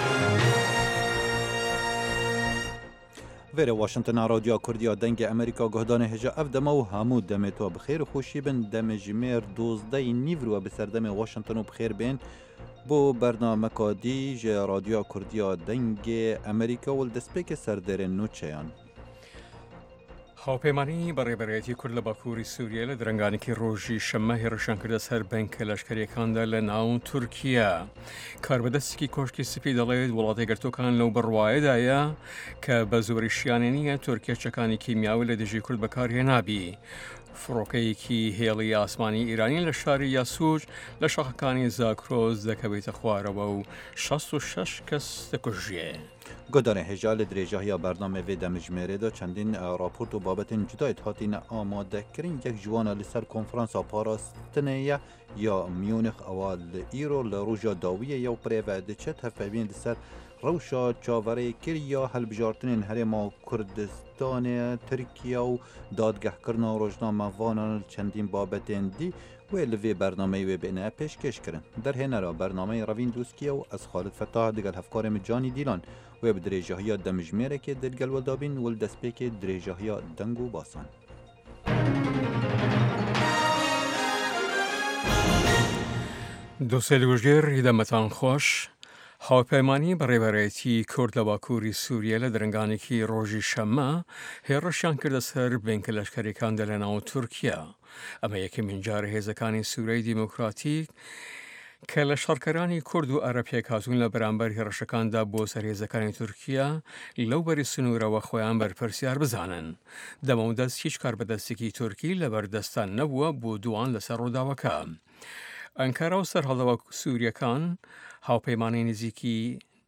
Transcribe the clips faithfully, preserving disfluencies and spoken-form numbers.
ویره واشنطن رادیو کردیا دنگ امریکا گهدان هجا افدما و همو دمتو بخیر خوشی بن دم جمیر دوزده نیورو بسردم واشنطن و بخیر بین بو برنامه کادی ج رادیو کردیا دنگ امریکا و دسپیک سردر نوچیان هاوپەیمانی بەڕێبەرایەتی کورد لە باکووری سووریا لە درەنگانێکی ڕۆژی شەممە هێرشان کردە سەر بنکە لەشکریەکاندا لە ناو تورکیا. کاربەدەستێکی کۆشکی سپی دەڵێت وڵاتی گرتوەکان لەو بڕوایەدایە کە بە زۆری شیانە نییە تورکیا چەکانی کیمیاوی لە دژی کورد بەکارهێنابی. فڕۆکەیەکی هێڵی ئاسمانی ئیرانی لە شاری یاسوج لە شاخەکانی زاکرۆز دەکەوێتە خوارەوە و شەست و شەش کەس دەکوژێ. گدانه هجال درێژاهیا برنامه وی دمجمێرێ دا چەندین راپۆرت و بابەتین جدایت هاتینە ئامادەکردن یەک جوانە لەسەر کۆنفرانسا پاراستنەیە یا میونخ ئەوە لە ئیرۆ لە ڕۆژا داویە یا و پرێڤە دەچێت هەفەبین لەسەر ڕەوشا چاوەڕێکرد یا هەلبژارتنین هەرێما کوردستانê ترکیا و دادگەهکردنا ڕۆژنامەڤانان چەندین بابەتên dî wê li vê bernameyê wê bêne pêşkêşkirin. Derhênera bernameyê Ravîn Dûskiya û ez Xalid Fettah digel hevkarê min Canî Dîlan wê bi dirêjahiya demijmêrekê dilgel we dabîn û li destpêkê dirêjahiya deng û basan. دووسێ لەگوژێر هیدەمەتان خۆش. هاوپەیمانی بەڕێبەرایەتی کورد لە باکووری سووریا لە درنگانێکی ڕۆژی شەممە هێڕەشیان کردە سەر بنکە لەشکریەکاندا لە ناو تورکیا. ئەمە یەکەمین جارە هێزەکانی سوورەی دیموکراتیک کە لە شەڕکەرانی کورد و ئەرەبپێک هاتوون لە بەرامبەر هێڕەشەکاندا بۆ سەرهێزەکانی تورکیا لەو بەری سنوورەوە خۆیان بەرپرسیار بزانن. دەمەودەست هیچ کاربەدەستێکی تورکی لە بەردەستان نەبووە بۆ دوان لەسەر ڕووداوەکە. ئەنکارا و سەرهەڵەوە سووریەکان هاوپەیمانی نزیکی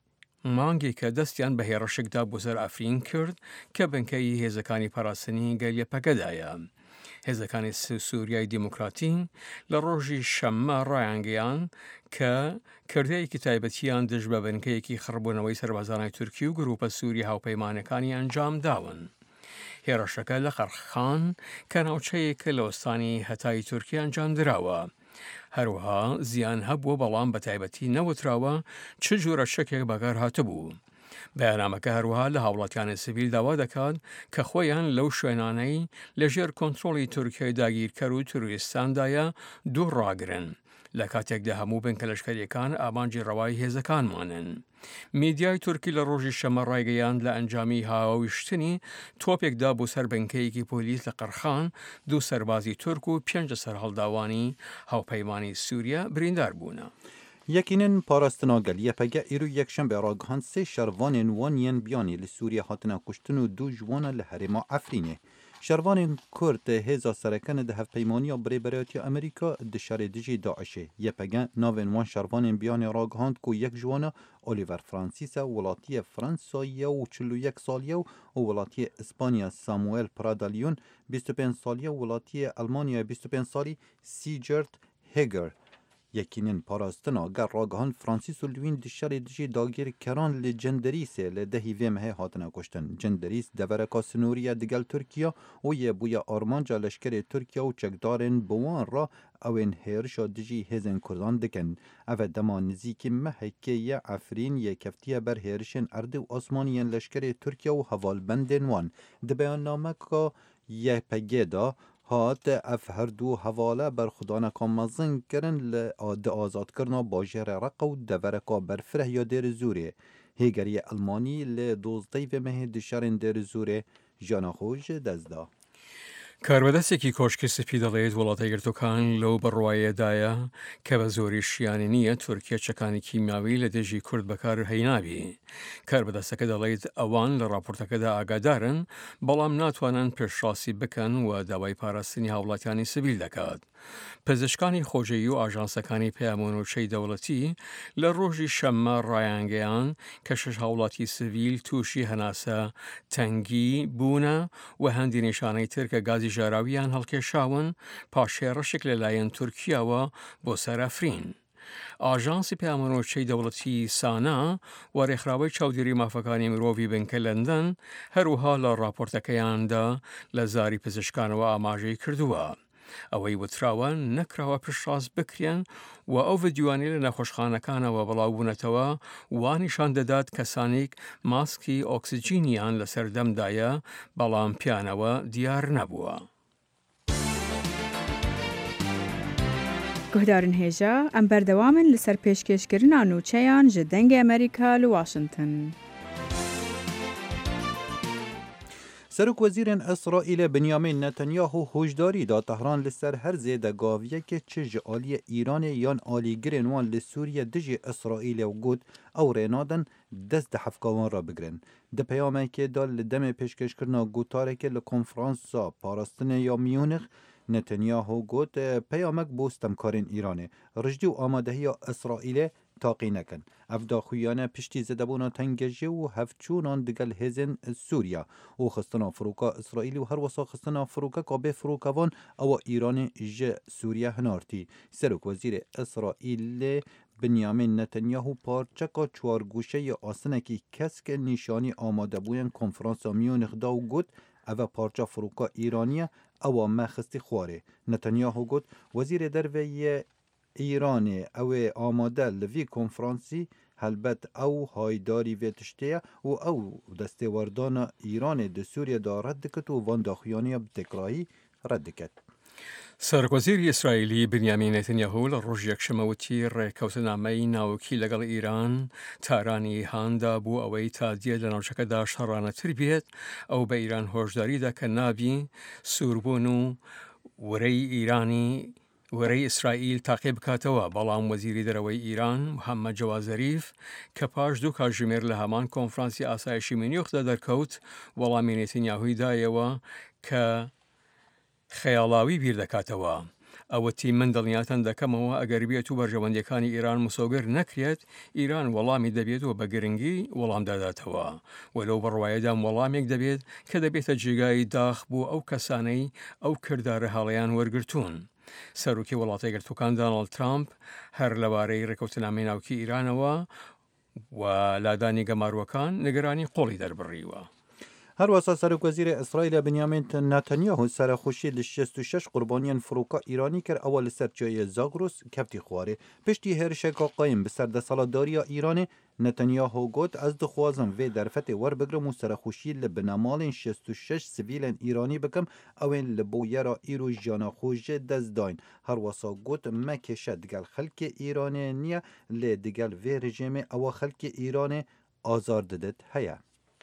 مانگی کە دەستیان بە هێڕەشێکدا بۆ سەر ئەفرین کرد کە بنکەی هێزەکانی پاراستنی گەلیەپەکەدایە. هێزەکانی سووریای دیموکراتی لە ڕۆژی شەممە ڕایانگەیان کە کردەیەکی تایبەتیان دژ بە بنکەیەکی خڕبوونەوەی سەربازانای تورکی و گروپە سووری هاوپەیمانەکانی ئەنجام داون. هێڕەشەکە لە قەرخان کە ناوچەیەکە لە وەستانی هەتای تورکی ئەنجام دراوە. هەروەها زیان هەبووە بەڵام بە تایبەتی نەوتراوە چ جۆرە شەکێک بەکار هاتبوو. بەیانامەکە هەروەها لە هاوڵاتیانی سیڤیل داوا دەکات کە خۆیان لەو شوێنانەی لەژێر کۆنتڕۆڵی تورکیای داگیرکەر و توریستاندایە دوو ڕاگرن. لە کاتێکدا هەموو بنکە لەشکریەکان ئامانجی ڕەوای هێزەکانمانن. میدیای تورکی لە ڕۆژی شەمە ڕایگەیاند لە ئەنجامی هاویشتنی تۆپێکدا بۆ سەر بنکەیەکی پۆلیس لە قەرخان دوو سەربازی تورک و پێنج سەر هەڵداوانی هاوپەیمانی سووریا بریندار بوونە. یەکینن پاراستنا گەلیەپەکە ئێرو یەکشەمبێ ڕاگەهاند سێ شەروانên وانیان بیانی li Sûriya hatine kuştin û du ji wan li herêma Efrînê. Şervanên Kurd hêza serekanê di hevpeymaniya Birêberayetiya Amerîka di şerê dijî Daişê. Yepege navên wan şervanên biyanê ragihand ku yek ji wan Oliver Francis e welatiyê Fransayê û çil û yek saliye û welatiyê İspanya Samuel Pradalyon bîst û pênc saliye û welatiyê Almanya bîst û pênc salî Sigurd Heger. Yekînin parastina ger ragihand Fransîs û Lwîn di şerê dijî dagirkeran li Cenderîsê li dehî vê mehê hatine kuştin. Cenderîs devereka sinûriye digel Tirkiya û yê bûye armanca leşkerê Tirkiya û çekdarên bi wan re ew ên hêrişa dijî hêzên Kurdan dikin. Ev e dema nizîkî mehekê ye Efrîn yê keftiye ber hêrişên erdê û asmaniyên leşkerê Tirkiya û hevalbendên wan. Di beyannameka Y P G da hat ev her du hevale berxudaneka mezin kirin li di azadkirina bajêrê Reqa û devereka berfireh ya Dêrîzûrê. Hêgeriya Almanî li dozdeyê vê mehê di şerên Dêrîzûrê jiyana xwe ji dest da. کاربەدەستێکی کۆشکی سپی دەڵێت وڵاتە گرتوەکان لەو بڕوایەدایە کە بە زۆری شیانی نییە تورکیا چەکانی کیمیاوی لە دژی کورد بەکار هەینابی. کاربەدەستەکە دەڵێت ئەوان لە راپۆرتەکەدا ئاگادارن بەڵام ناتوانن پێشڕاستی بکەن و داوای پاراستنی هاوڵاتیانی سیڤیل دەکات. پزیشکانی خۆجەیی و ئاژانسەکانی پەیامۆنوچەی دەوڵەتی لە ڕۆژی شەممە ڕایانگەیان کە شەش هاوڵاتی سیڤیل تووشی هەناسە تەنگی بوونە و هەندی نیشانەی تر کە گازی ژاراویان هەڵکێشاون پاشێڕەشێک لەلایەن تورکیاوە بۆ سەر ئەفرین. ئاژانسی پەیامۆنوچەی دەوڵەتی سانا و ڕێکخراوەی چاودێری مافەکانی مرۆڤی بنکە لەندەن هەروەها لە راپۆرتەکەیاندا لە زاری پزیشکانەوە ئاماژەی کردووە. ئەوەی وتراوە نەکراوە پشتڕاست بکرێن و ئەو ڤیدیۆانەی لە نەخۆشخانەکانەوە بەڵاوبوونەتەوە وانیشان دەدات کەسانێک ماسکی ئۆکسجینیان لەسەر دەمدایە بەڵام پیانەوە دیار نەبووە. گهدارن هێژە ئەم بەردەوامن لەسەر پێشکەشکردنا نوچەیان ji dengê Amerîka li Washington. سەرۆک وەزیرên ئەسرائیلê Benyamin Netanyahu هۆشداری دا تەهران لەسەر هەر زێدەگاڤیەکê çi ji aliyê Îranê yan alîgirên wan li Sûriye dijî Îsraîlê û got ew rênadin dest di hevkavan re bigirin. Di peyamekê da li demê pêşkêşkirina gotarekê li konferansa parastinê ya Munich, Netanyahu got peyamek bo stemkarên Îranê rijdî û amadehiya Îsraîlê taqî nekin. Ev daxuyane piştî zedebûna tengejê û hevçûnan digel hêzên Sûriya û xistina firoka Îsraîlî û her wisa xistina firokeka bê firokevan ewa Îranê ji Sûriye hinartî. Serok Wezîrê Îsraîlê Benyamin Netanyahu parçeka çwargûşeyê asinekî kesk nîşanî amadebûyên konferansa Munich da û got ev parça firoka Îranî ewa me xistî xwarê. Netanyahu got Wezîrê Derveyê Îranê ew ê amade li vî konferansî helbet ew haydarî vê tiştê ye û ew destêwerdana Îranê di Sûriye da red dikit û van daxuyaniya bi tekrarî red diket. سەرۆکوەزیری ئیسرائیلی بنیامین نێتنیاهو لە ڕۆژ یەکشەمە وتی ڕێکەوتنامەی ناوکی لەگەڵ ئیران تارانی هاندا بوو ئەوەی تا دیە لە ناوچەکەدا شەڕانەتر بێت ئەو بە ئیران هۆشداریدا کە نابی سووربوون و وەرەی ئیرانی وەرەی ئیسرائیل تاقی بکاتەوە. بەڵام وەزیری دەرەوەی ئیران محەممەد جەواد زەریف کە پاش دوو کاتژمێر لە هەمان کۆنفرانسی ئاسایشی مینیۆخدا دەرکەوت وەڵامی نێتنیاهوی دایەوە کە خەیاڵاوی بیر دەکاتەوە. ئەوەتی من دڵنیاتان دەکەمەوە ئەگەر بێت و بەرژەوەندیەکانی ئیران مسۆگر نەکرێت ئیران وەڵامی دەبێت و بە گرنگی وەڵام داداتەوە وەلەو بەڕوایەدام وەڵامێک دەبێت کە دەبێتە جێگای داخ بۆ ئەو کەسانەی ئەو کردارە هەڵەیان وەرگرتوون. سەرۆکی وڵاتە یەکگرتووەکان دۆناڵد ترامپ هەر لەبارەی ڕێکەوتنامەی ناوکی ئیرانەوە و لادانی گەماروەکان نیگەرانی قۆڵی دەربڕیوە. هەر وەسا سەرۆک وەزیرê ئیسرائیل Benyamin Netanyahu serexweşî li şêst û şeş qurbaniyên firoka Îranî kir ewa li ser çayê Zagros keftî xwarê. Piştî hêrişeka qayîm bi ser desaladariya Îranê Netanyahu got ez dixwazim vê derfetê werbigirim û serexweşî li binamalên şêst û şeş sivîlên Îranî bikim ewên li boyera îro jiyana xwe jê dest dayîn. Her wesa got me kêşe digel xelkê Îranê niye lê digel vê rejimê ewa xelkê Îranê azar didit heye.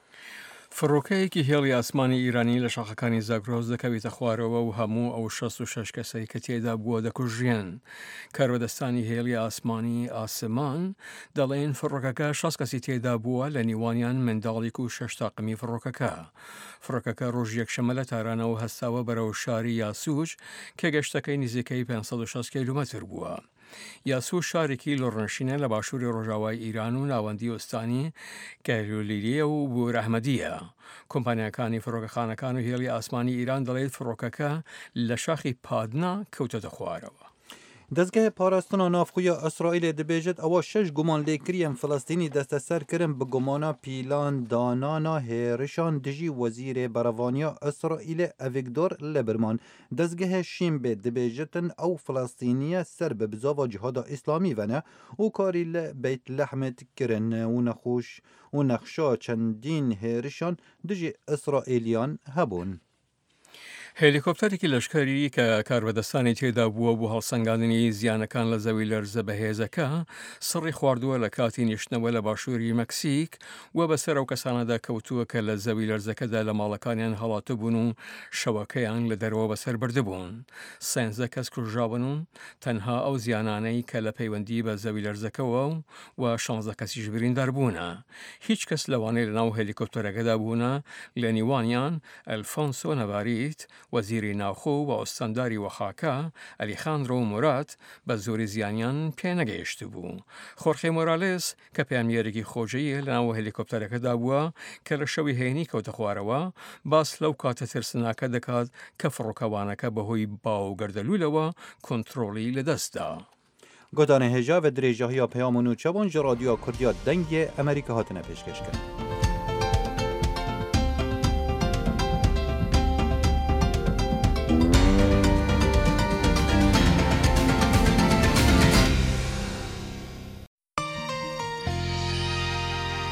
فڕۆکەیەکی هێڵی ئاسمانی ئیرانی لە شاخەکانی زاگرۆز دەکەوێتە خوارەوە و هەموو ئەو شەست و شەش کەسەی کە تێدا بووە دەکوژێن. کاربەدەستانی هێڵی ئاسمانی ئاسمان دەڵێن فڕۆکەکە شەست کەسی تێدا بووە لە نیوانیان منداڵێک و شەش تاقمی فڕۆکەکە. فڕۆکەکە ڕۆژ یەکشەمە لە تارانەوە هەستاوە بەرەو شاری یاسوج کە گەشتەکەی نزیکەی پێنجسەد و شەست کیلومەتر بووە. یاسوو شارێکی لۆڕنشینە لە باشووری ڕۆژاوای ئیران و ناوەندی ئۆستانی کەلولیریە و بوورەحمەدیە. کۆمپانیەکانی فڕۆکەخانەکان و هێڵی ئاسمانی ئیران دەڵێت فڕۆکەکە لە شاخی پادنا کەوتەتە خوارەوە. دەستگای پاراستنا نافخویا ئەسرائیلê dibêjit ewa şeş guman lêkiriyên Filistînî desteserkirin bi gumana pîlan danana hêrişan dijî Wezîrê Berevaniya Îsraîlê Avigdor Lieberman. Dezgehê Şînbê dibêjitin ew Filistîniye ser bi bizava cihada İslamî vene û karî li Beytlehemê kirin û nexweş û nexşa çendîn hêrişan dijî İsraîliyan hebûn. هێلیکۆپتەرێکی لەشکەری کە کاربەدەستانی تێدا بووە بۆ هەڵسەنگاندنی زیانەکان لە زەوی لەرزە بەهێزەکە سڕی خواردووە لە کاتی نیشتنەوە لە باشووری مەکسیک و بەسەر ئەو کەسانەدا کەوتووە کە لە زەوی لەرزەکەدا لە ماڵەکانیان هەڵاتە بوون و شەوەکەیان لە دەرەوە بەسەر بردبوون. سێنزە کەس کوژرابن و تەنها ئەو زیانانەی کە لە پەیوەندی بە زەوی لەرزەکەوە و شانزدە کەسیش بریندار بوونە. هیچ کەس لەوانەیە لەناو هێلیکۆپتەرەکەدا بوونە لە نیوانیان ئەلفۆنسۆ نەڤاریت وەزیری ناوخۆ و ئۆستانداری وەخاکە ئەلیخاندرۆ مورات بە زۆری زیانیان پێنەگەیشت بوو. خۆرخێ مۆرالێس کە پێامێرێکی خۆشەیە لەناو هێلیکۆپتەرەکەدا بووە کە لە شەوی هێنی کەوتە خوارەوە باس لەو کاتە ترسناکە دەکات کە فڕۆکەوانەکە بەهۆی باو گەردەلوولەوە کۆنتڕۆڵی لەدەستدا. گۆدانە هێژا و درێژەهەیە پەیام و نوچەبوون ji radyoya Kurdiya dengê Amerîka hatine pêşkêşkirin.